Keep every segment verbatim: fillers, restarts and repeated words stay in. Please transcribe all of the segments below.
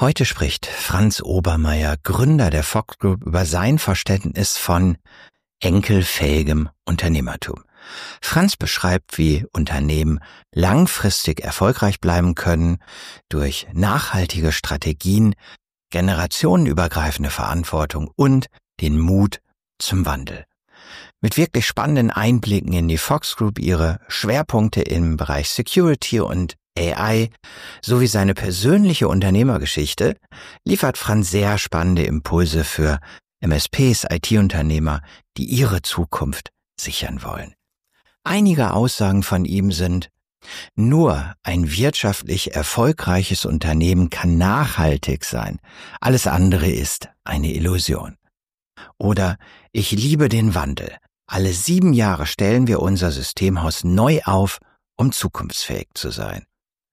Heute spricht Franz Obermeier, Gründer der Fox Group, über sein Verständnis von enkelfähigem Unternehmertum. Franz beschreibt, wie Unternehmen langfristig erfolgreich bleiben können durch nachhaltige Strategien, generationenübergreifende Verantwortung und den Mut zum Wandel. Mit wirklich spannenden Einblicken in die Fox Group, ihre Schwerpunkte im Bereich Security und A I sowie seine persönliche Unternehmergeschichte liefert Franz sehr spannende Impulse für M S Ps, I T-Unternehmer, die ihre Zukunft sichern wollen. Einige Aussagen von ihm sind: Nur ein wirtschaftlich erfolgreiches Unternehmen kann nachhaltig sein. Alles andere ist eine Illusion. Oder: Ich liebe den Wandel. Alle sieben Jahre stellen wir unser Systemhaus neu auf, um zukunftsfähig zu sein.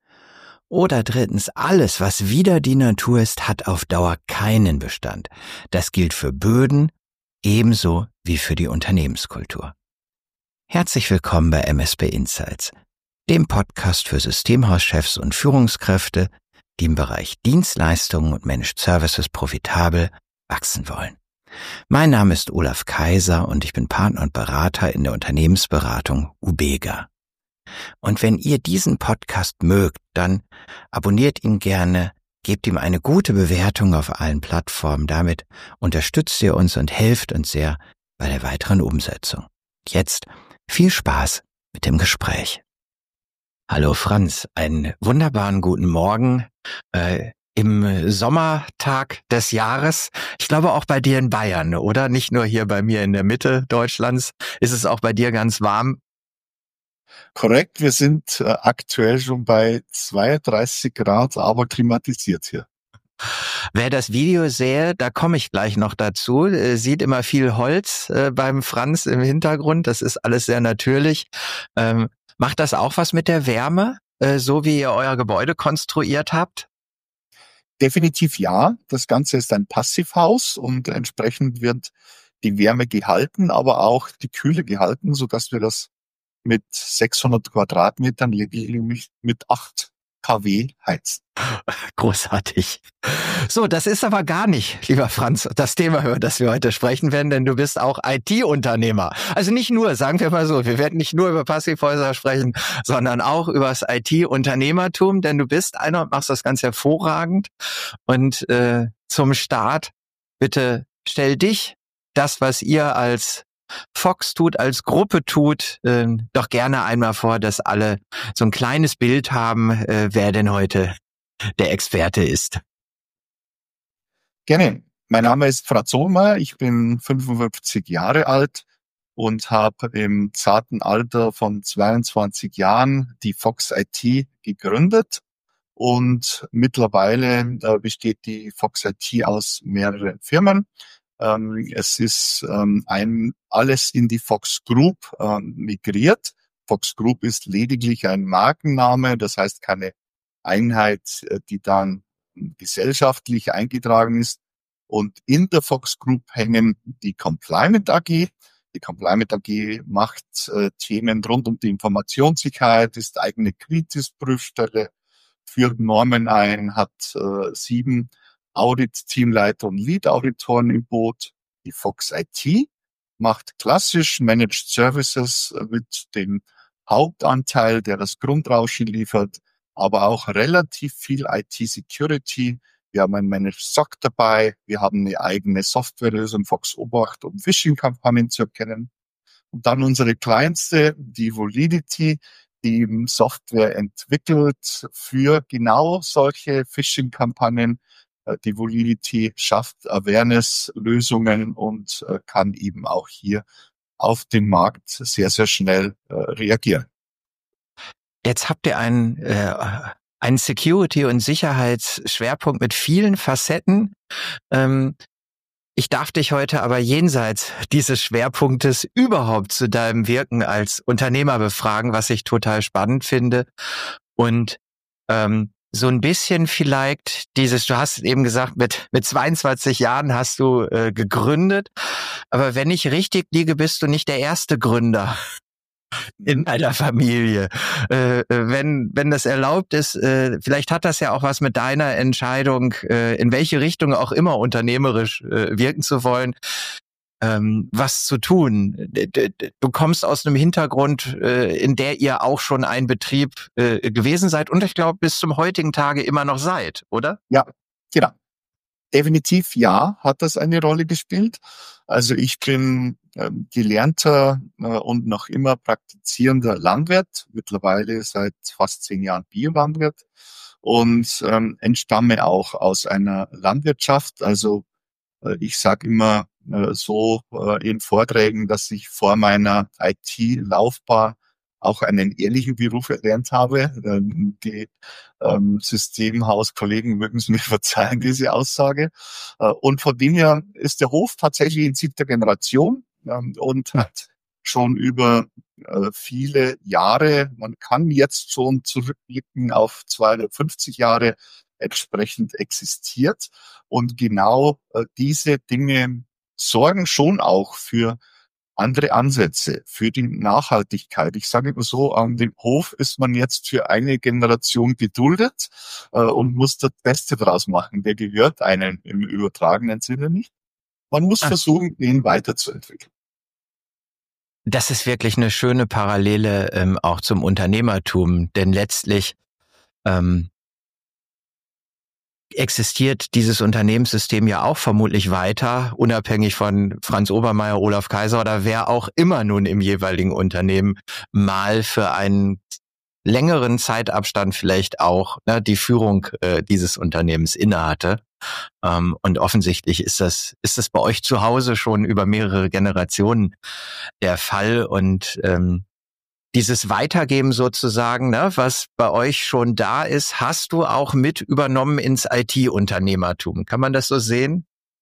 Oder drittens: Alles, was wider die Natur ist, hat auf Dauer keinen Bestand. Das gilt für Böden ebenso wie für die Unternehmenskultur. Herzlich willkommen bei M S P Insights, dem Podcast für Systemhauschefs und Führungskräfte, die im Bereich Dienstleistungen und Managed Services profitabel wachsen wollen. Mein Name ist Olaf Kaiser und ich bin Partner und Berater in der Unternehmensberatung Ubega. Und wenn ihr diesen Podcast mögt, dann abonniert ihn gerne, gebt ihm eine gute Bewertung auf allen Plattformen. Damit unterstützt ihr uns und helft uns sehr bei der weiteren Umsetzung. Jetzt viel Spaß mit dem Gespräch. Hallo Franz, einen wunderbaren guten Morgen äh, im Sommertag des Jahres. Ich glaube auch bei dir in Bayern, oder? Nicht nur hier bei mir in der Mitte Deutschlands. Ist es auch bei dir ganz warm? Korrekt, wir sind äh, aktuell schon bei zweiunddreißig Grad, aber klimatisiert hier. Wer das Video sähe, da komme ich gleich noch dazu, äh, sieht immer viel Holz äh, beim Franz im Hintergrund. Das ist alles sehr natürlich. Ähm, macht das auch was mit der Wärme, äh, so wie ihr euer Gebäude konstruiert habt? Definitiv ja. Das Ganze ist ein Passivhaus und entsprechend wird die Wärme gehalten, aber auch die Kühle gehalten, sodass wir das mit sechshundert Quadratmetern lediglich mit acht Kilowatt heizen. Großartig. So, das ist aber gar nicht, lieber Franz, das Thema, über das wir heute sprechen werden, denn du bist auch I T-Unternehmer. Also nicht nur, sagen wir mal so, wir werden nicht nur über Passivhäuser sprechen, sondern auch über das I T-Unternehmertum, denn du bist einer und machst das ganz hervorragend. Und äh, zum Start, bitte stell dich, das, was ihr als Fox tut, als Gruppe tut, äh, doch gerne einmal vor, dass alle so ein kleines Bild haben, äh, wer denn heute der Experte ist. Gerne. Mein Name ist Franz Obermeier, ich bin fünfundfünfzig Jahre alt und habe im zarten Alter von zweiundzwanzig Jahren die Fox I T gegründet. Und mittlerweile äh, besteht die Fox I T aus mehreren Firmen. Ähm, es ist ähm, ein alles in die Fox Group ähm, migriert. Fox Group ist lediglich ein Markenname, das heißt keine Einheit, die dann gesellschaftlich eingetragen ist. Und in der Fox Group hängen die Compliant A G. Die Compliant A G macht äh, Themen rund um die Informationssicherheit, ist eigene Kritis-Prüfstelle, führt Normen ein, hat äh, sieben Audit-Teamleiter und Lead-Auditoren im Boot. Die Fox I T macht klassisch Managed Services mit dem Hauptanteil, der das Grundrauschen liefert, aber auch relativ viel I T-Security. Wir haben ein Managed S O C dabei, wir haben eine eigene Softwarelösung Fox Obacht, um Phishing-Kampagnen zu erkennen. Und dann unsere kleinste, die Volidity, die Software entwickelt für genau solche Phishing-Kampagnen. Die Volidity schafft Awareness-Lösungen und äh, kann eben auch hier auf den Markt sehr, sehr schnell äh, reagieren. Jetzt habt ihr einen, äh, einen Security- und Sicherheitsschwerpunkt mit vielen Facetten. Ähm, ich darf dich heute aber jenseits dieses Schwerpunktes überhaupt zu deinem Wirken als Unternehmer befragen, was ich total spannend finde. Und ähm, so ein bisschen vielleicht dieses, du hast eben gesagt, mit mit zweiundzwanzig Jahren hast du äh, gegründet, aber wenn ich richtig liege, bist du nicht der erste Gründer in einer Familie. Äh, wenn, wenn das erlaubt ist, äh, vielleicht hat das ja auch was mit deiner Entscheidung, äh, in welche Richtung auch immer unternehmerisch äh, wirken zu wollen, ähm, was zu tun. Du kommst aus einem Hintergrund, äh, in der ihr auch schon ein Betrieb äh, gewesen seid und ich glaube bis zum heutigen Tage immer noch seid, oder? Ja, genau. Definitiv ja, hat das eine Rolle gespielt. Also ich bin ähm, gelernter äh, und noch immer praktizierender Landwirt, mittlerweile seit fast zehn Jahren Biolandwirt und ähm, entstamme auch aus einer Landwirtschaft. Also äh, ich sage immer äh, so äh, in Vorträgen, dass ich vor meiner I T-Laufbahn auch einen ehrlichen Beruf erlernt habe. Ähm, die ähm, Systemhauskollegen mögen es mir verzeihen, diese Aussage. Äh, und von dem her ist der Hof tatsächlich in siebter Generation ähm, und hat schon über äh, viele Jahre, man kann jetzt schon zurückblicken auf zweihundertfünfzig Jahre, entsprechend existiert. Und genau äh, diese Dinge sorgen schon auch für andere Ansätze, für die Nachhaltigkeit. Ich sage immer so, an dem Hof ist man jetzt für eine Generation geduldet äh, und muss das Beste draus machen. Der gehört einem im übertragenen Sinne nicht. Man muss Ach. versuchen, den weiterzuentwickeln. Das ist wirklich eine schöne Parallele ähm, auch zum Unternehmertum, denn letztlich ähm, existiert dieses Unternehmenssystem ja auch vermutlich weiter, unabhängig von Franz Obermeier, Olaf Kaiser oder wer auch immer nun im jeweiligen Unternehmen mal für einen längeren Zeitabstand vielleicht auch ne, die Führung äh, dieses Unternehmens innehatte. Ähm, und offensichtlich ist das ist das bei euch zu Hause schon über mehrere Generationen der Fall und ähm, dieses Weitergeben sozusagen, ne, was bei euch schon da ist, hast du auch mit übernommen ins I T-Unternehmertum. Kann man das so sehen?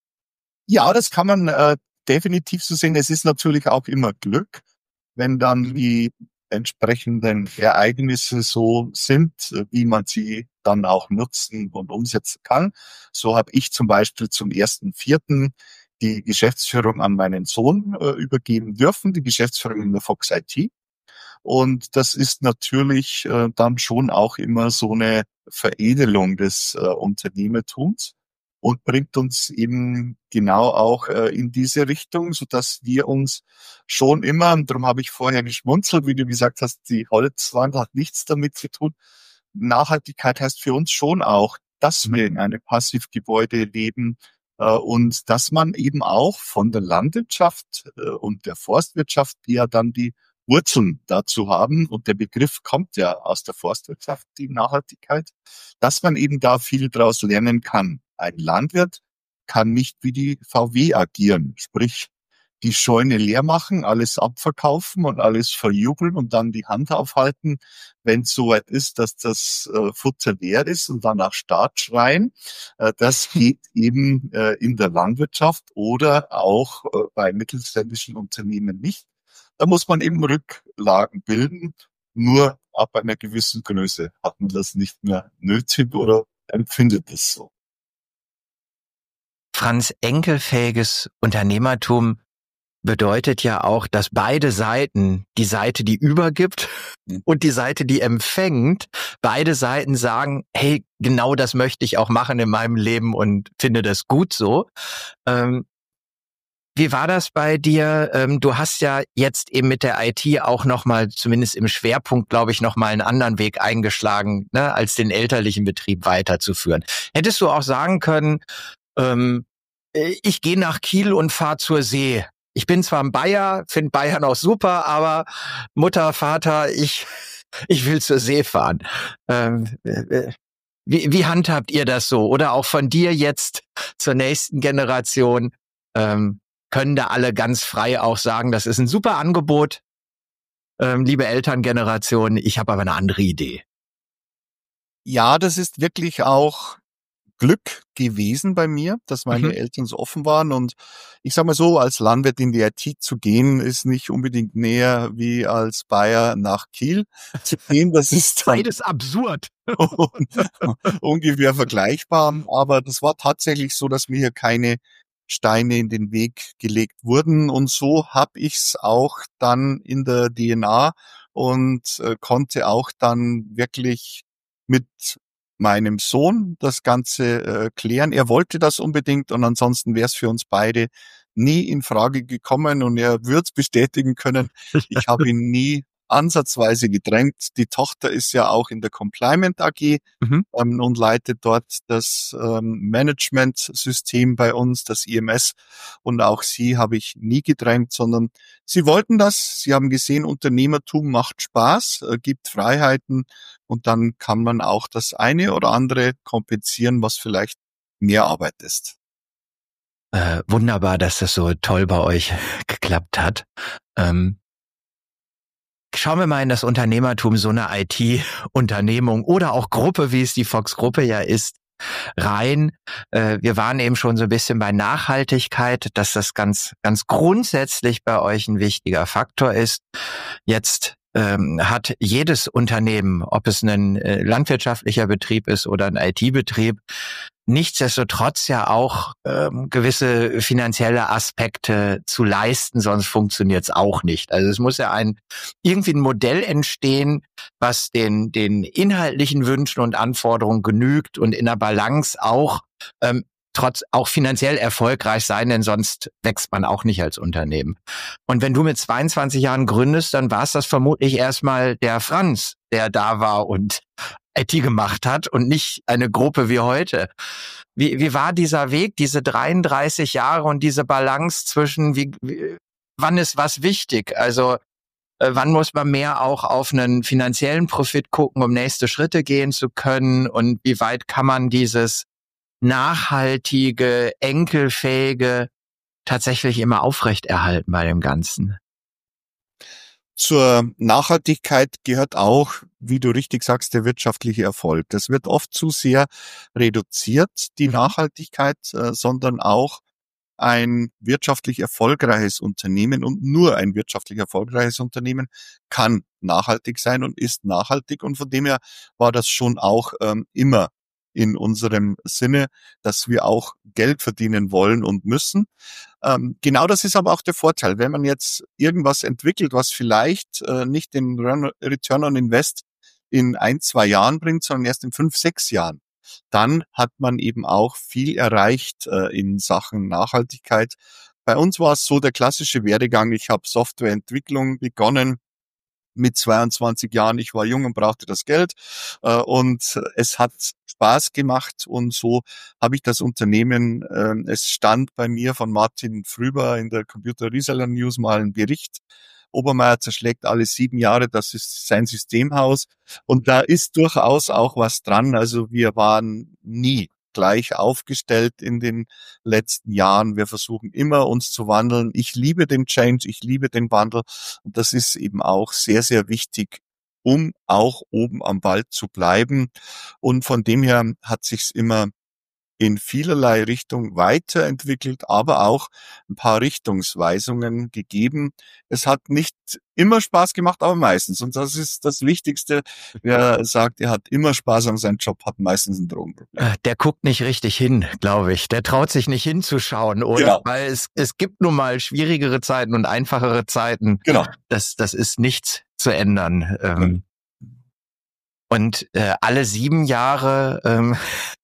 Ja, das kann man äh, definitiv so sehen. Es ist natürlich auch immer Glück, wenn dann die entsprechenden Ereignisse so sind, wie man sie dann auch nutzen und umsetzen kann. So habe ich zum Beispiel zum ersten Vierten die Geschäftsführung an meinen Sohn äh, übergeben dürfen, die Geschäftsführung in der Fox I T. Und das ist natürlich äh, dann schon auch immer so eine Veredelung des äh, Unternehmertums und bringt uns eben genau auch äh, in diese Richtung, so dass wir uns schon immer, und darum habe ich vorher geschmunzelt, wie du gesagt hast, die Holzwand hat nichts damit zu tun. Nachhaltigkeit heißt für uns schon auch, dass wir in einem Passivgebäude leben äh, und dass man eben auch von der Landwirtschaft äh, und der Forstwirtschaft, die ja dann die Wurzeln dazu haben, und der Begriff kommt ja aus der Forstwirtschaft, die Nachhaltigkeit, dass man eben da viel draus lernen kann. Ein Landwirt kann nicht wie die V W agieren, sprich die Scheune leer machen, alles abverkaufen und alles verjubeln und dann die Hand aufhalten, wenn es soweit ist, dass das äh, Futter leer ist und dann nach Start schreien. Äh, das geht eben äh, in der Landwirtschaft oder auch äh, bei mittelständischen Unternehmen nicht. Da muss man eben Rücklagen bilden. Nur ab einer gewissen Größe hat man das nicht mehr nötig oder empfindet es so. Franz, enkelfähiges Unternehmertum bedeutet ja auch, dass beide Seiten, die Seite, die übergibt und die Seite, die empfängt, beide Seiten sagen, hey, genau das möchte ich auch machen in meinem Leben und finde das gut so. Ähm, Wie war das bei dir? Ähm, du hast ja jetzt eben mit der I T auch nochmal, zumindest im Schwerpunkt, glaube ich, nochmal einen anderen Weg eingeschlagen, ne, als den elterlichen Betrieb weiterzuführen. Hättest du auch sagen können, ähm, ich gehe nach Kiel und fahre zur See. Ich bin zwar ein Bayer, finde Bayern auch super, aber Mutter, Vater, ich ich will zur See fahren. Ähm, äh, wie, wie handhabt ihr das so? Oder auch von dir jetzt zur nächsten Generation? Ähm, können da alle ganz frei auch sagen, das ist ein super Angebot, ähm, liebe Elterngeneration, ich habe aber eine andere Idee. Ja, das ist wirklich auch Glück gewesen bei mir, dass meine Mhm. Eltern so offen waren. Und ich sag mal so, als Landwirt in die I T zu gehen, ist nicht unbedingt näher wie als Bayer nach Kiel zu gehen. Das ist dann Beides absurd. ungefähr vergleichbar. Aber das war tatsächlich so, dass wir hier keine Steine in den Weg gelegt wurden. Und so habe ich's auch dann in der D N A und äh, konnte auch dann wirklich mit meinem Sohn das Ganze äh, klären. Er wollte das unbedingt und ansonsten wäre es für uns beide nie in Frage gekommen und er wird bestätigen können, ich habe ihn nie ansatzweise gedrängt. Die Tochter ist ja auch in der Compliant A G Mhm. ähm, und leitet dort das ähm, Management-System bei uns, das I M S. Und auch sie habe ich nie gedrängt, sondern sie wollten das. Sie haben gesehen, Unternehmertum macht Spaß, äh, gibt Freiheiten und dann kann man auch das eine oder andere kompensieren, was vielleicht mehr Arbeit ist. Äh, wunderbar, dass das so toll bei euch geklappt hat. Ähm, schauen wir mal in das Unternehmertum, so eine I T-Unternehmung oder auch Gruppe, wie es die Fox-Gruppe ja ist, rein. Äh, wir waren eben schon so ein bisschen bei Nachhaltigkeit, dass das ganz, ganz grundsätzlich bei euch ein wichtiger Faktor ist. Jetzt ähm, hat jedes Unternehmen, ob es ein äh, landwirtschaftlicher Betrieb ist oder ein I T-Betrieb, nichtsdestotrotz ja auch ähm, gewisse finanzielle Aspekte zu leisten, sonst funktioniert es auch nicht. Also es muss ja ein irgendwie ein Modell entstehen, was den den inhaltlichen Wünschen und Anforderungen genügt und in der Balance auch ähm, trotz auch finanziell erfolgreich sein, denn sonst wächst man auch nicht als Unternehmen. Und wenn du mit zweiundzwanzig Jahren gründest, dann war es das vermutlich erstmal der Franz, der da war und I T gemacht hat und nicht eine Gruppe wie heute. Wie, wie war dieser Weg, diese dreiunddreißig Jahre und diese Balance zwischen, wie, wie, wann ist was wichtig? Also äh, wann muss man mehr auch auf einen finanziellen Profit gucken, um nächste Schritte gehen zu können? Und wie weit kann man dieses nachhaltige, enkelfähige tatsächlich immer aufrechterhalten bei dem Ganzen? Zur Nachhaltigkeit gehört auch, wie du richtig sagst, der wirtschaftliche Erfolg. Das wird oft zu sehr reduziert, die Mhm. Nachhaltigkeit, äh, sondern auch ein wirtschaftlich erfolgreiches Unternehmen und nur ein wirtschaftlich erfolgreiches Unternehmen kann nachhaltig sein und ist nachhaltig. Und von dem her war das schon auch ähm, immer in unserem Sinne, dass wir auch Geld verdienen wollen und müssen. Ähm, genau das ist aber auch der Vorteil. Wenn man jetzt irgendwas entwickelt, was vielleicht äh, nicht den Return on Invest in ein, zwei Jahren bringt, sondern erst in fünf, sechs Jahren, dann hat man eben auch viel erreicht äh, in Sachen Nachhaltigkeit. Bei uns war es so der klassische Werdegang. Ich habe Softwareentwicklung begonnen mit zweiundzwanzig Jahren. Ich war jung und brauchte das Geld äh, und es hat Spaß gemacht und so habe ich das Unternehmen, äh, es stand bei mir von Martin Früber in der Computer Reseller News mal ein Bericht. Obermeier zerschlägt alle sieben Jahre, das ist sein Systemhaus und da ist durchaus auch was dran. Also wir waren nie gleich aufgestellt in den letzten Jahren. Wir versuchen immer, uns zu wandeln. Ich liebe den Change, ich liebe den Wandel. Und das ist eben auch sehr, sehr wichtig, um auch oben am Ball zu bleiben. Und von dem her hat sich's immer in vielerlei Richtung weiterentwickelt, aber auch ein paar Richtungsweisungen gegeben. Es hat nicht immer Spaß gemacht, aber meistens. Und das ist das Wichtigste. Wer sagt, er hat immer Spaß an seinem Job, hat meistens ein Drogenproblem. Äh, Der guckt nicht richtig hin, glaube ich. Der traut sich nicht hinzuschauen, oder? Genau. Weil es, es gibt nun mal schwierigere Zeiten und einfachere Zeiten. Genau. Das, das ist nichts zu ändern. Ähm, und äh, alle sieben Jahre, ähm,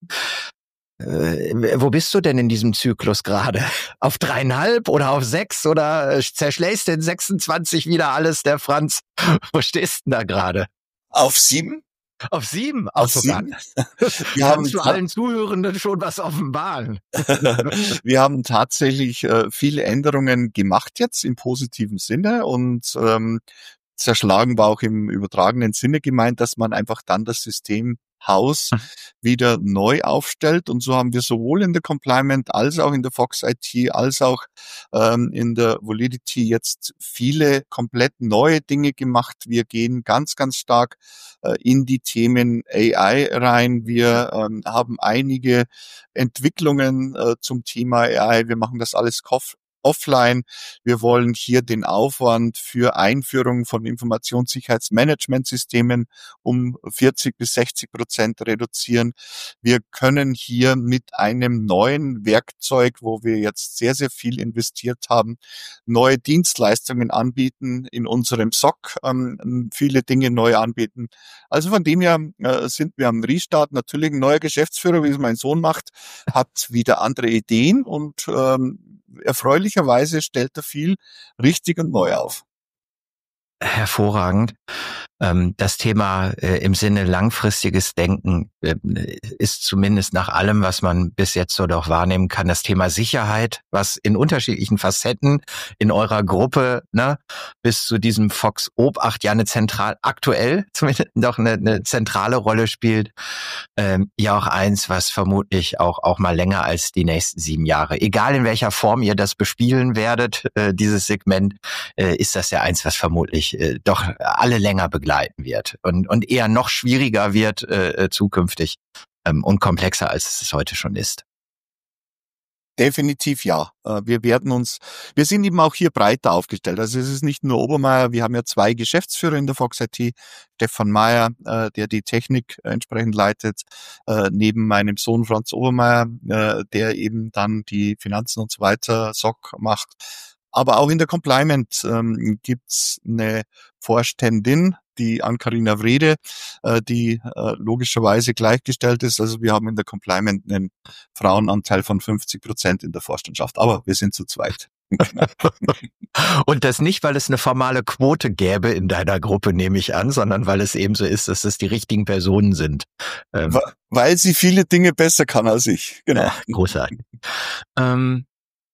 äh, wo bist du denn in diesem Zyklus gerade? Auf dreieinhalb oder auf sechs oder äh, zerschlägst du in sechsundzwanzig wieder alles, der Franz? Wo stehst du denn da gerade? Auf sieben? Auf sieben? Auch Auf sogar. sieben? Wir haben Kannst du allen Zuhörenden schon was offenbaren? Wir haben tatsächlich äh, viele Änderungen gemacht jetzt im positiven Sinne und ähm, zerschlagen war auch im übertragenen Sinne gemeint, dass man einfach dann das Systemhaus wieder neu aufstellt. Und so haben wir sowohl in der Compliant als auch in der Fox I T als auch ähm, in der Validity jetzt viele komplett neue Dinge gemacht. Wir gehen ganz, ganz stark äh, in die Themen A I rein. Wir ähm, haben einige Entwicklungen äh, zum Thema A I. Wir machen das alles offline. Wir wollen hier den Aufwand für Einführung von Informationssicherheitsmanagementsystemen um vierzig bis sechzig Prozent reduzieren. Wir können hier mit einem neuen Werkzeug, wo wir jetzt sehr, sehr viel investiert haben, neue Dienstleistungen anbieten, in unserem S O C ähm, viele Dinge neu anbieten. Also von dem her äh, sind wir am Restart. Natürlich ein neuer Geschäftsführer, wie es mein Sohn macht, hat wieder andere Ideen und ähm, erfreulicherweise stellt er viel richtig und neu auf. Hervorragend. Das Thema im Sinne langfristiges Denken ist zumindest nach allem, was man bis jetzt so doch wahrnehmen kann, das Thema Sicherheit, was in unterschiedlichen Facetten in eurer Gruppe, ne, bis zu diesem Fox Obacht ja eine zentral, aktuell zumindest noch eine, eine zentrale Rolle spielt. Ähm, ja auch eins, was vermutlich auch auch mal länger als die nächsten sieben Jahre, egal in welcher Form ihr das bespielen werdet, äh, dieses Segment, äh, ist das ja eins, was vermutlich äh, doch alle länger begleiten wird und und eher noch schwieriger wird äh, zukünftig ähm, und komplexer, als es heute schon ist. Definitiv ja. Wir werden uns, wir sind eben auch hier breiter aufgestellt. Also es ist nicht nur Obermeier, wir haben ja zwei Geschäftsführer in der Fox I T. Stefan Meyer, der die Technik entsprechend leitet, neben meinem Sohn Franz Obermeier, der eben dann die Finanzen und so weiter, S O C macht. Aber auch in der Compliance ähm, gibt's eine Vorständin, die Ann-Carina Wrede, äh, die äh, logischerweise gleichgestellt ist. Also wir haben in der Compliance einen Frauenanteil von fünfzig Prozent in der Vorstandschaft. Aber wir sind zu zweit. Und das nicht, weil es eine formale Quote gäbe in deiner Gruppe, nehme ich an, sondern weil es eben so ist, dass es die richtigen Personen sind. Ähm, weil sie viele Dinge besser kann als ich. Genau. Ja, großartig. ähm,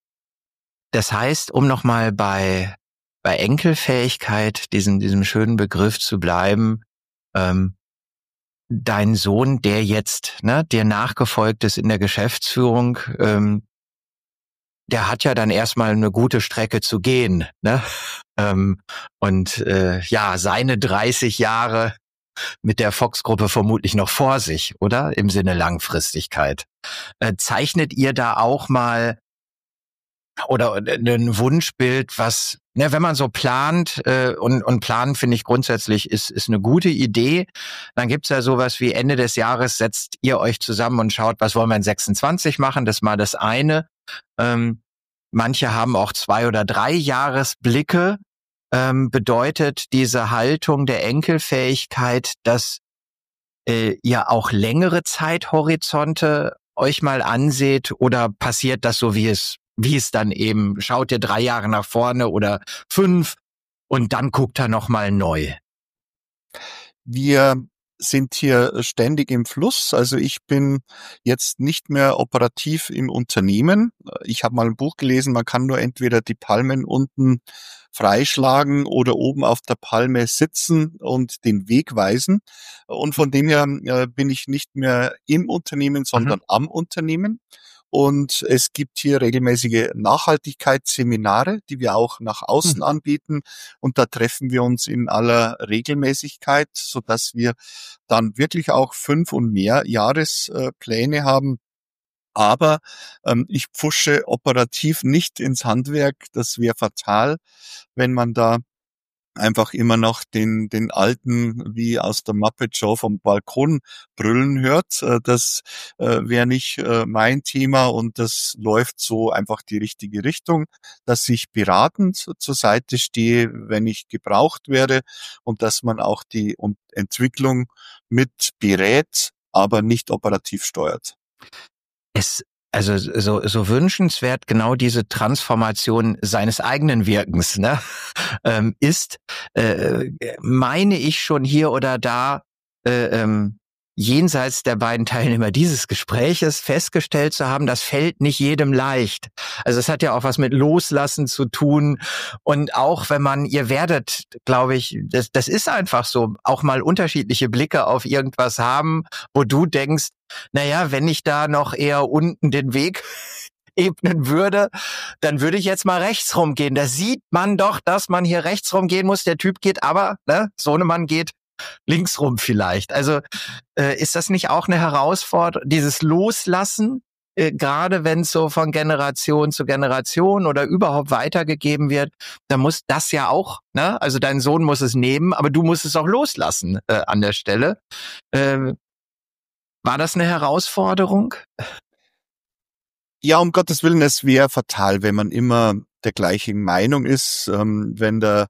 Das heißt, um nochmal bei bei Enkelfähigkeit, diesem diesem schönen Begriff zu bleiben, ähm, dein Sohn, der jetzt ne, dir nachgefolgt ist in der Geschäftsführung, ähm, der hat ja dann erstmal eine gute Strecke zu gehen, ne? Ähm, und äh, ja, seine dreißig Jahre mit der Fox-Gruppe vermutlich noch vor sich, oder? Im Sinne Langfristigkeit. Äh, zeichnet ihr da auch mal oder ein Wunschbild, was, ne, wenn man so plant, äh, und, und planen finde ich grundsätzlich ist, ist eine gute Idee, dann gibt's ja sowas wie Ende des Jahres setzt ihr euch zusammen und schaut, was wollen wir in sechsundzwanzig machen, das ist mal das eine. Ähm, manche haben auch zwei oder drei Jahresblicke, ähm, bedeutet diese Haltung der Enkelfähigkeit, dass äh, ihr auch längere Zeithorizonte euch mal anseht oder passiert das so, wie es wie es dann eben, schaut ihr drei Jahre nach vorne oder fünf und dann guckt er nochmal neu? Wir sind hier ständig im Fluss. Also ich bin jetzt nicht mehr operativ im Unternehmen. Ich habe mal ein Buch gelesen, man kann nur entweder die Palmen unten freischlagen oder oben auf der Palme sitzen und den Weg weisen. Und von dem her äh, bin ich nicht mehr im Unternehmen, sondern mhm. am Unternehmen. Und es gibt hier regelmäßige Nachhaltigkeitsseminare, die wir auch nach außen anbieten. Und da treffen wir uns in aller Regelmäßigkeit, so dass wir dann wirklich auch fünf und mehr Jahrespläne haben. Aber ähm, ich pfusche operativ nicht ins Handwerk. Das wäre fatal, wenn man da einfach immer noch den den alten wie aus der Muppet Show vom Balkon brüllen hört. Das äh, wäre nicht äh, mein Thema und das läuft so einfach die richtige Richtung, dass ich beratend zur Seite stehe, wenn ich gebraucht werde und dass man auch die Entwicklung mit berät, aber nicht operativ steuert. Es Also so so wünschenswert genau diese Transformation seines eigenen Wirkens, ne, ähm, ist, äh, meine ich schon hier oder da äh, ähm, jenseits der beiden Teilnehmer dieses Gespräches festgestellt zu haben, das fällt nicht jedem leicht. Also es hat ja auch was mit Loslassen zu tun und auch wenn man, ihr werdet, glaube ich, das, das ist einfach so, auch mal unterschiedliche Blicke auf irgendwas haben, wo du denkst, naja, wenn ich da noch eher unten den Weg ebnen würde, dann würde ich jetzt mal rechts rumgehen. Da sieht man doch, dass man hier rechts rumgehen muss. Der Typ geht aber, ne, Sohnemann geht links rum vielleicht. Also äh, ist das nicht auch eine Herausforderung, dieses Loslassen äh, gerade wenn es so von Generation zu Generation oder überhaupt weitergegeben wird, dann muss das ja auch, ne? Also dein Sohn muss es nehmen, aber du musst es auch loslassen äh, an der Stelle. Äh, war das eine Herausforderung? Ja, um Gottes Willen, es wäre fatal, wenn man immer der gleichen Meinung ist, ähm, wenn der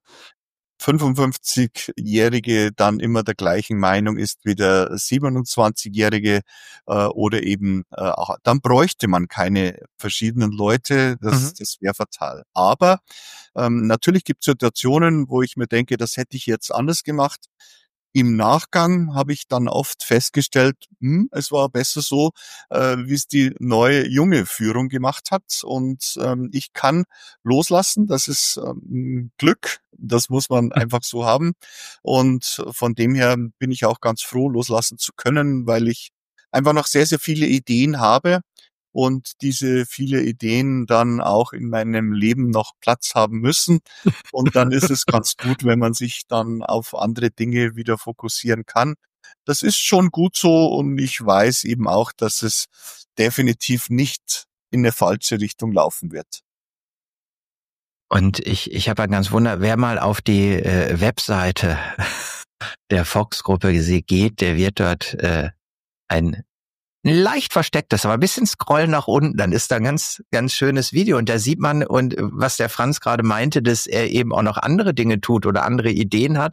fünfundfünfzigjährige dann immer der gleichen Meinung ist wie der siebenundzwanzigjährige äh, oder eben äh, auch, dann bräuchte man keine verschiedenen Leute, das, Mhm. das wäre fatal. Aber ähm, natürlich gibt es Situationen, wo ich mir denke, das hätte ich jetzt anders gemacht. Im Nachgang habe ich dann oft festgestellt, hm, es war besser so, äh, wie es die neue junge Führung gemacht hat. Und ähm, ich kann loslassen. Das ist ähm, Glück. Das muss man einfach so haben. Und von dem her bin ich auch ganz froh, loslassen zu können, weil ich einfach noch sehr, sehr viele Ideen habe und diese viele Ideen dann auch in meinem Leben noch Platz haben müssen. Und dann ist es ganz gut, wenn man sich dann auf andere Dinge wieder fokussieren kann. Das ist schon gut so und ich weiß eben auch, dass es definitiv nicht in eine falsche Richtung laufen wird. Und ich, ich habe ein ganz Wunder, wer mal auf die äh, Webseite der Fox-Gruppe geht, der wird dort äh, ein leicht verstecktes, aber ein bisschen scrollen nach unten, dann ist da ein ganz, ganz schönes Video und da sieht man, und was der Franz gerade meinte, dass er eben auch noch andere Dinge tut oder andere Ideen hat,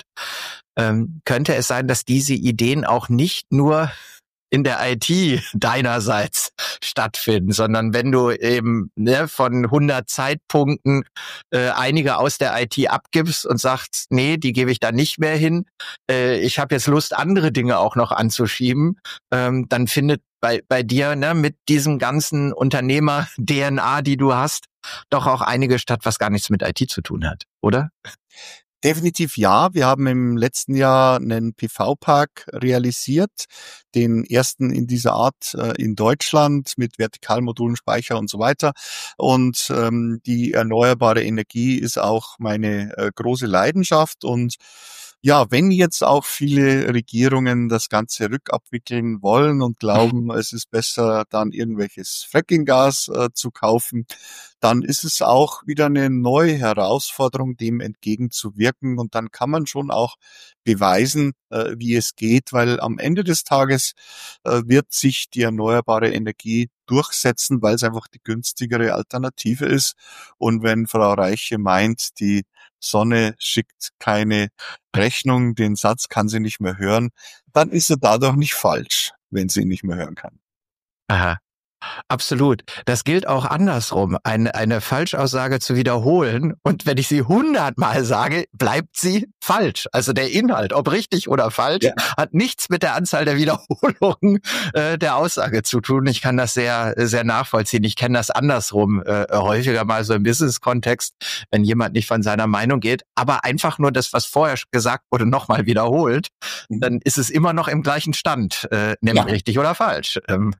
ähm, könnte es sein, dass diese Ideen auch nicht nur in der I T deinerseits stattfinden, sondern wenn du eben ne, von hundert Zeitpunkten äh, einige aus der I T abgibst und sagst, nee, die gebe ich da nicht mehr hin, äh, ich habe jetzt Lust, andere Dinge auch noch anzuschieben, ähm, dann findet bei bei dir ne, mit diesem ganzen Unternehmer-D N A, die du hast, doch auch einige statt, was gar nichts mit I T zu tun hat, oder? Definitiv ja. Wir haben im letzten Jahr einen P V-Park realisiert, den ersten in dieser Art äh, in Deutschland mit Vertikalmodulen, Speicher und so weiter. Und ähm, die erneuerbare Energie ist auch meine äh, große Leidenschaft. Und ja, wenn jetzt auch viele Regierungen das Ganze rückabwickeln wollen und glauben, es ist besser, dann irgendwelches Frackinggas äh, zu kaufen, dann ist es auch wieder eine neue Herausforderung, dem entgegenzuwirken. Und dann kann man schon auch beweisen, äh, wie es geht, weil am Ende des Tages äh, wird sich die erneuerbare Energie durchsetzen, weil es einfach die günstigere Alternative ist. Und wenn Frau Reiche meint, die Sonne schickt keine Rechnung, den Satz kann sie nicht mehr hören, dann ist er dadurch nicht falsch, wenn sie ihn nicht mehr hören kann. Aha. Absolut. Das gilt auch andersrum. Eine, eine Falschaussage zu wiederholen und wenn ich sie hundertmal sage, bleibt sie falsch. Also der Inhalt, ob richtig oder falsch, Ja. hat nichts mit der Anzahl der Wiederholungen äh, der Aussage zu tun. Ich kann das sehr, sehr nachvollziehen. Ich kenne das andersrum äh, häufiger mal so im Business-Kontext, wenn jemand nicht von seiner Meinung geht, aber einfach nur das, was vorher gesagt wurde, nochmal wiederholt, Mhm. dann ist es immer noch im gleichen Stand, äh, nämlich Ja. richtig oder falsch. Ähm,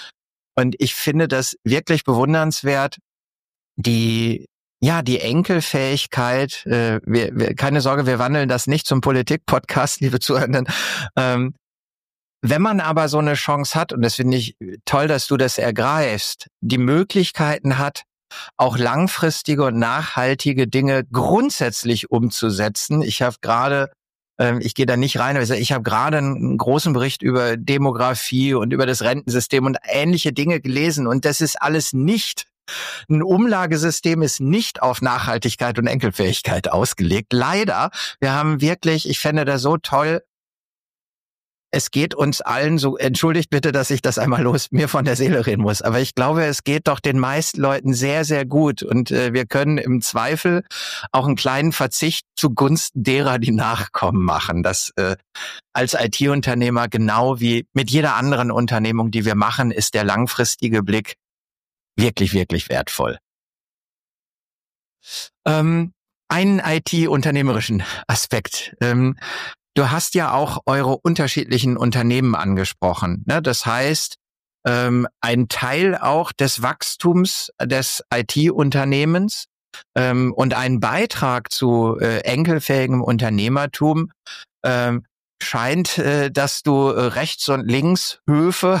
Und ich finde das wirklich bewundernswert, die, ja, die Enkelfähigkeit, äh, wir, wir, keine Sorge, wir wandeln das nicht zum Politik-Podcast, liebe Zuhörenden. Ähm, wenn man aber so eine Chance hat, und das finde ich toll, dass du das ergreifst, die Möglichkeiten hat, auch langfristige und nachhaltige Dinge grundsätzlich umzusetzen. Ich habe gerade Ich gehe da nicht rein, aber ich habe gerade einen großen Bericht über Demografie und über das Rentensystem und ähnliche Dinge gelesen. Und das ist alles nicht, ein Umlagesystem ist nicht auf Nachhaltigkeit und Enkelfähigkeit ausgelegt. Leider, wir haben wirklich, ich fände das so toll, es geht uns allen so, entschuldigt bitte, dass ich das einmal los mir von der Seele reden muss, aber ich glaube, es geht doch den meisten Leuten sehr, sehr gut und äh, wir können im Zweifel auch einen kleinen Verzicht zugunsten derer, die nachkommen, machen. Das äh, als I T-Unternehmer genau wie mit jeder anderen Unternehmung, die wir machen, ist der langfristige Blick wirklich, wirklich wertvoll. Ähm, einen I T-unternehmerischen Aspekt. Ähm, Du hast ja auch eure unterschiedlichen Unternehmen angesprochen. Ne? Das heißt, ähm, ein Teil auch des Wachstums des I T-Unternehmens ähm, und ein Beitrag zu äh, enkelfähigem Unternehmertum ähm, scheint, äh, dass du äh, rechts und links Höfe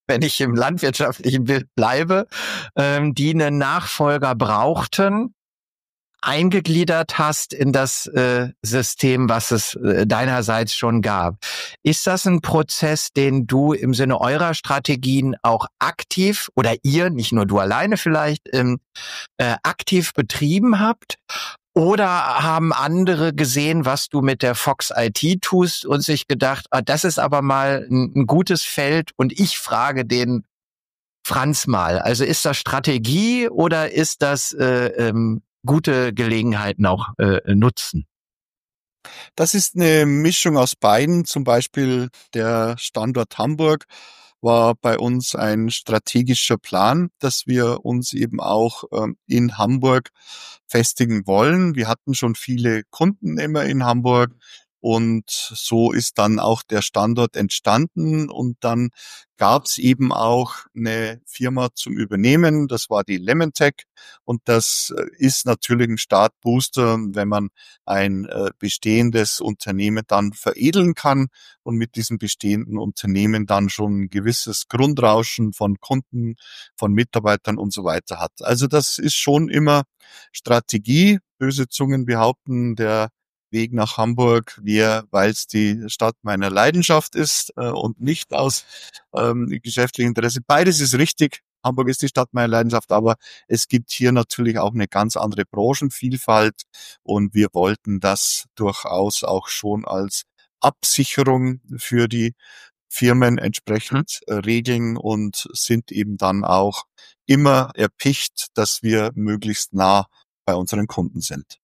wenn ich im landwirtschaftlichen Bild bleibe, ähm, die einen Nachfolger brauchten, eingegliedert hast in das äh, System, was es äh, deinerseits schon gab. Ist das ein Prozess, den du im Sinne eurer Strategien auch aktiv oder ihr, nicht nur du alleine vielleicht, ähm, äh, aktiv betrieben habt? Oder haben andere gesehen, was du mit der Fox I T tust und sich gedacht, ah, das ist aber mal ein, ein gutes Feld und ich frage den Franz mal. Also ist das Strategie oder ist das äh, ähm, gute Gelegenheiten auch äh, nutzen? Das ist eine Mischung aus beiden. Zum Beispiel der Standort Hamburg war bei uns ein strategischer Plan, dass wir uns eben auch ähm, in Hamburg festigen wollen. Wir hatten schon viele Kunden immer in Hamburg und so ist dann auch der Standort entstanden und dann gab es eben auch eine Firma zum Übernehmen, das war die Lemontech und das äh, ist natürlich ein Startbooster, wenn man ein äh, bestehendes Unternehmen dann veredeln kann und mit diesem bestehenden Unternehmen dann schon ein gewisses Grundrauschen von Kunden, von Mitarbeitern und so weiter hat. Also das ist schon immer Strategie. Böse Zungen behaupten, der Weg nach Hamburg wäre, weil es die Stadt meiner Leidenschaft ist äh, und nicht aus ähm, geschäftlichem Interesse. Beides ist richtig. Hamburg ist die Stadt meiner Leidenschaft, aber es gibt hier natürlich auch eine ganz andere Branchenvielfalt und wir wollten das durchaus auch schon als Absicherung für die Firmen entsprechend äh, regeln und sind eben dann auch immer erpicht, dass wir möglichst nah bei unseren Kunden sind.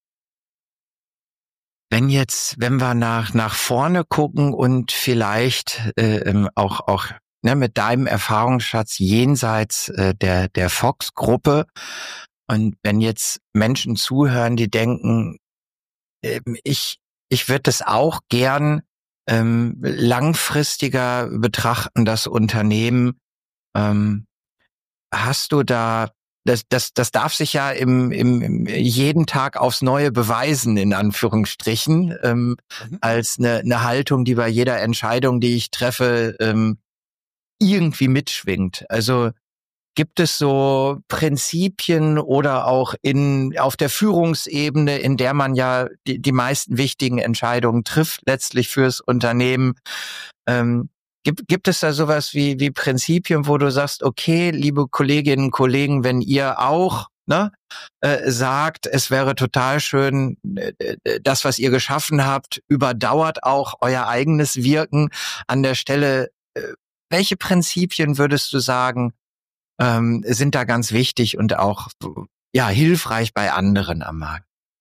Wenn jetzt, wenn wir nach nach vorne gucken und vielleicht äh, ähm, auch auch ne, mit deinem Erfahrungsschatz jenseits äh, der der Fox-Gruppe und wenn jetzt Menschen zuhören, die denken, äh, ich ich würde das auch gern ähm, langfristiger betrachten, das Unternehmen. Ähm, hast du da Das, das, das darf sich ja im, im, im jeden Tag aufs Neue beweisen, in Anführungsstrichen, ähm, Mhm. als eine, eine Haltung, die bei jeder Entscheidung, die ich treffe, ähm, irgendwie mitschwingt. Also gibt es so Prinzipien oder auch in auf der Führungsebene, in der man ja die, die meisten wichtigen Entscheidungen trifft, letztlich fürs Unternehmen, ähm, Gibt, gibt es da sowas wie, wie Prinzipien, wo du sagst, okay, liebe Kolleginnen und Kollegen, wenn ihr auch ne, äh, sagt, es wäre total schön, äh, das, was ihr geschaffen habt, überdauert auch euer eigenes Wirken an der Stelle. Äh, welche Prinzipien würdest du sagen, ähm, sind da ganz wichtig und auch ja hilfreich bei anderen am Markt?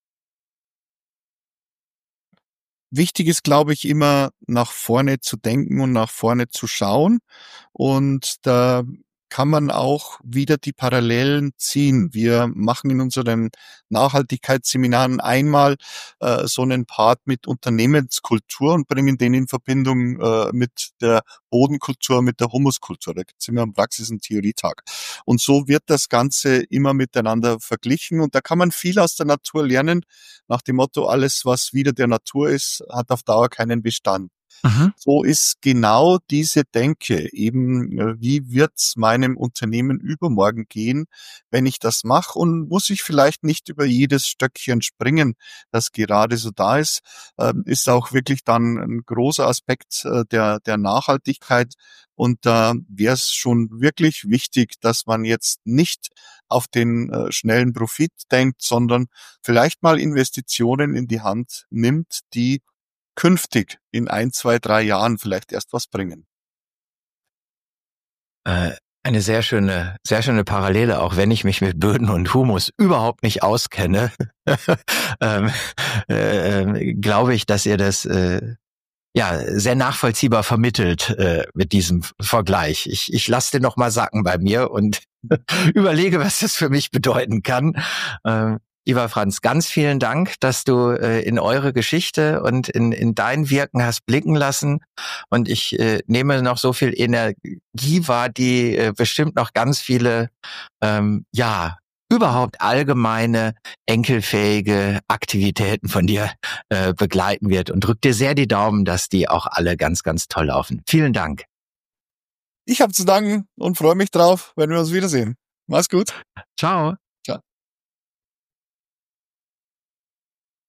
Wichtig ist, glaube ich, immer nach vorne zu denken und nach vorne zu schauen. Und da kann man auch wieder die Parallelen ziehen. Wir machen in unseren Nachhaltigkeitsseminaren einmal äh, so einen Part mit Unternehmenskultur und bringen den in Verbindung äh, mit der Bodenkultur, mit der Humuskultur. Da gibt es immer einen Praxis- und Theorietag. Und so wird das Ganze immer miteinander verglichen. Und da kann man viel aus der Natur lernen, nach dem Motto, alles, was wieder der Natur ist, hat auf Dauer keinen Bestand. Mhm. So ist genau diese Denke eben, äh, wie wird's meinem Unternehmen übermorgen gehen, wenn ich das mache und muss ich vielleicht nicht über jedes Stöckchen springen, das gerade so da ist, ähm, ist auch wirklich dann ein großer Aspekt äh, der, der Nachhaltigkeit. Und da wäre es schon wirklich wichtig, dass man jetzt nicht auf den äh, schnellen Profit denkt, sondern vielleicht mal Investitionen in die Hand nimmt, die künftig in ein, zwei, drei Jahren vielleicht erst was bringen. Äh, eine sehr schöne, sehr schöne Parallele, auch wenn ich mich mit Böden und Humus überhaupt nicht auskenne, ähm, äh, glaube ich, dass ihr das äh, ja sehr nachvollziehbar vermittelt äh, mit diesem Vergleich. Ich, ich lasse den noch mal sacken bei mir und überlege, was das für mich bedeuten kann. Ähm, Lieber Franz, ganz vielen Dank, dass du äh, in eure Geschichte und in, in dein Wirken hast blicken lassen. Und ich äh, nehme noch so viel Energie wahr, die äh, bestimmt noch ganz viele, ähm, ja, überhaupt allgemeine, enkelfähige Aktivitäten von dir äh, begleiten wird. Und drück dir sehr die Daumen, dass die auch alle ganz, ganz toll laufen. Vielen Dank. Ich habe zu danken und freue mich drauf, wenn wir uns wiedersehen. Mach's gut. Ciao.